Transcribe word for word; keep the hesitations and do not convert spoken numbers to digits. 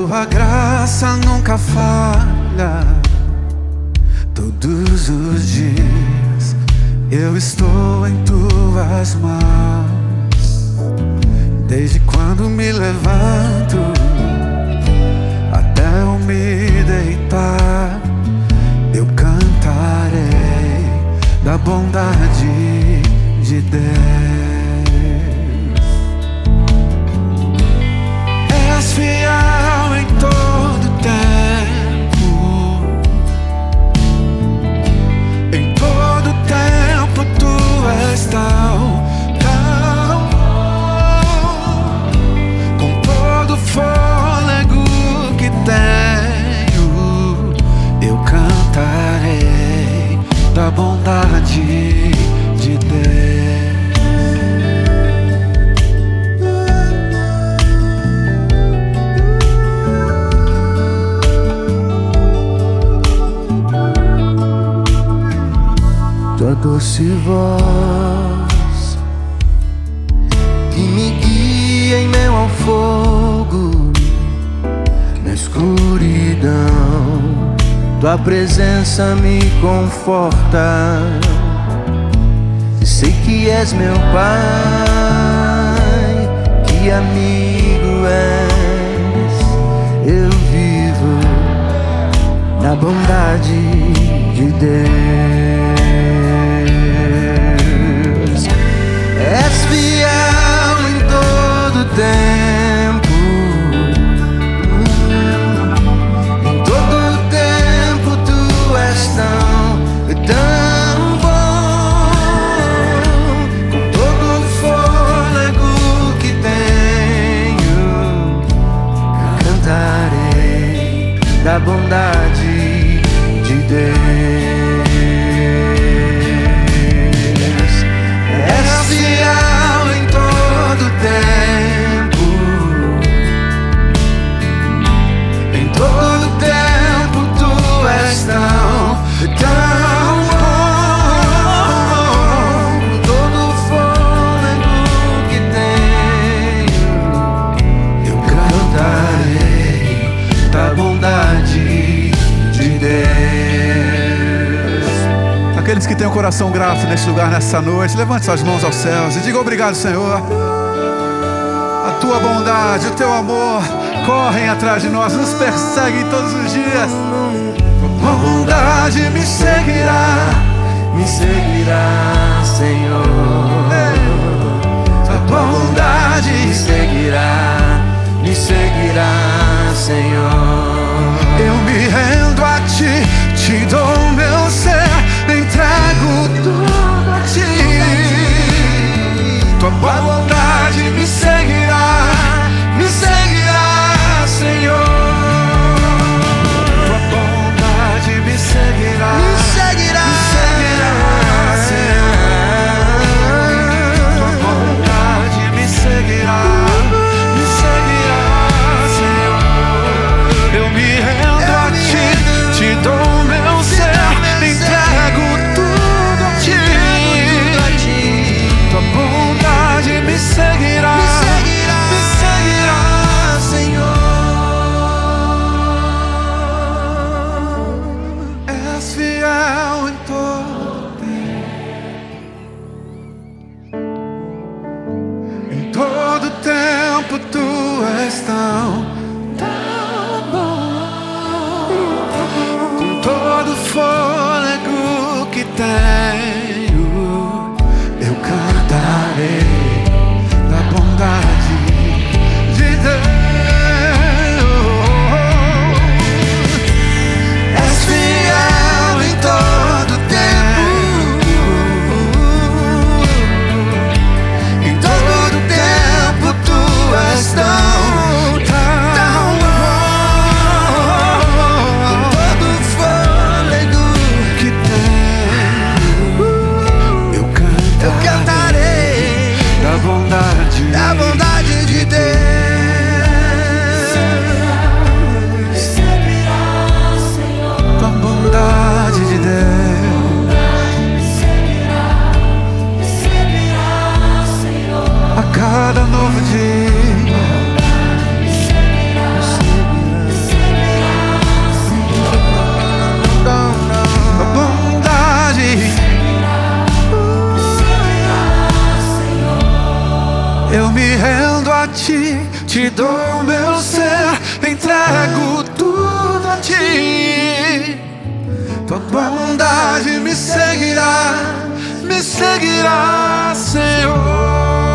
Tua graça nunca falha. Todos os dias eu estou em tuas mãos. Desde quando me levanto até eu me deitar, eu cantarei da bondade de Deus. És fiel em todo tempo, em todo tempo tu és tão, tão bom. Com todo fôlego que tenho, eu cantarei da bondade de Deus. Tua doce voz que me guia em meio ao fogo, na escuridão, tua presença me conforta. Sei que és meu Pai, que amigo és. Eu vivo na bondade de Deus. És fiel em todo tempo, em todo tempo tu és tão, tão bom. Com todo o fôlego que tenho, cantarei da bondade de Deus. Aqueles que têm o coração grato nesse lugar, nessa noite, levante suas mãos aos céus e diga: obrigado, Senhor. A tua bondade, o teu amor correm atrás de nós, nos perseguem todos os dias. Tua bondade me seguirá, me seguirá, Senhor. Tua bondade me seguirá, me seguirá, Senhor. Eu me rendo a ti, te dou meu ser, entrego tudo a ti. Tua bondade me seguirá, me seguirá, Senhor. Tua bondade me seguirá, me seguirá, me seguirá, Senhor. Tua bondade me seguirá, me seguirá, Senhor. Eu me rendo a ti, te dou meu ser, entrego tudo a ti. Tua bondade me seguirá, me seguirá, me seguirá, Senhor. És fiel em todo tempo, em todo tempo tu és tão, tão bom. Com todo fôlego que tenho, eu cantarei da bondade de Deus. És fiel em todo tempo, em todo tempo tu és tão, tão bom. Com todo fôlego que tenho, me rendo a ti, te dou meu ser, entrego tudo a ti. Tua bondade me seguirá, me seguirá, Senhor.